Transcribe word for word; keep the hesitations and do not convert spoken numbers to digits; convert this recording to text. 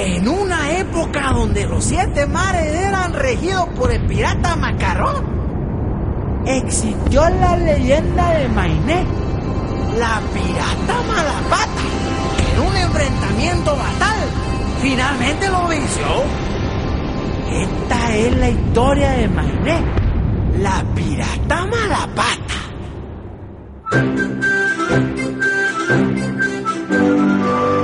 En una época donde los siete mares eran regidos por el pirata Macarrón, existió la leyenda de Mainé, la pirata Malapata, que en un enfrentamiento fatal finalmente lo venció. Esta es la historia de Mainé, la pirata Malapata.